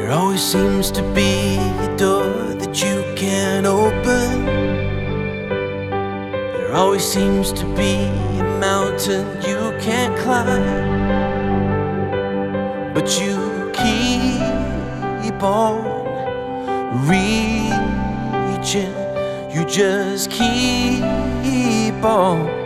There always seems to be a door that you can't open. There always seems to be a mountain you can't climb. But you keep on reaching. You just keep on